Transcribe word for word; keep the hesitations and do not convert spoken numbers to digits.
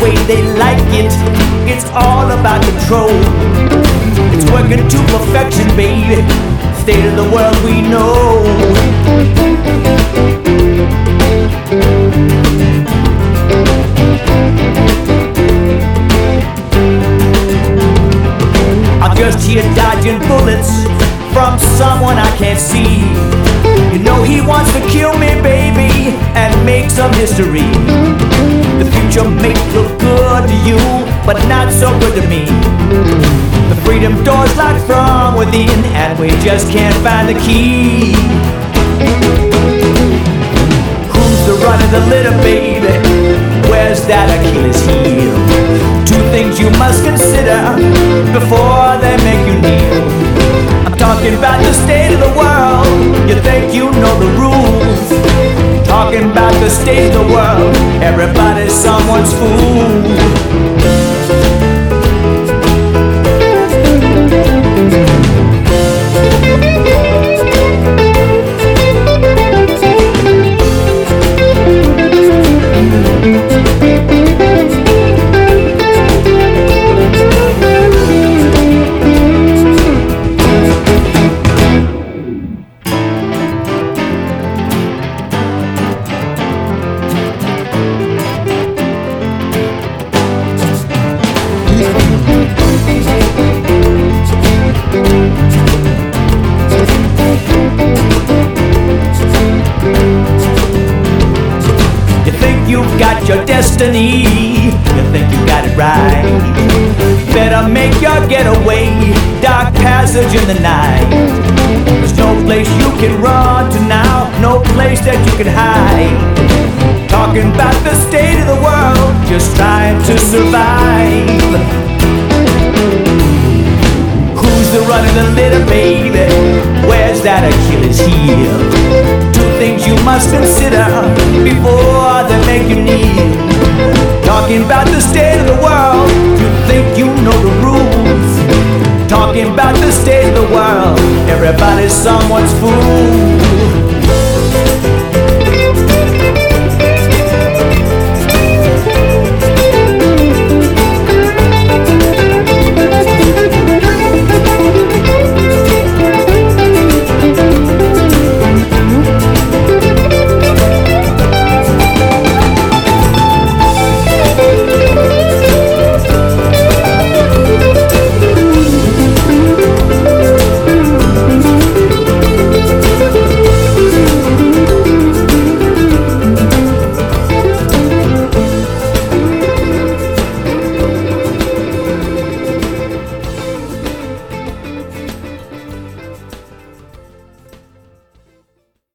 way they like it. It's all about control. It's working to perfection, baby. State of the world we know. I'm just here dodging bullets from someone I can't see. You know he wants to kill me, baby, and make some history. The future may look good to you, but not so good to me. The freedom door's locked from within, and we just can't find the key. Who's the run of the litter, baby? Where's that Achilles heel? Two things you must consider before they make you kneel. I'm talking about the state of the world. You think you know the rules. Talking about the state of the world. Everybody's someone's fool. You think you've got your destiny, you think you got it right. Better make your getaway, dark passage in the night. There's no place you can run to now, no place that you can hide. Talking about the state of the world, just trying to survive. Who's the running the litter, baby? Where's that Achilles heel? Two things you must consider before they make you kneel. Talking about the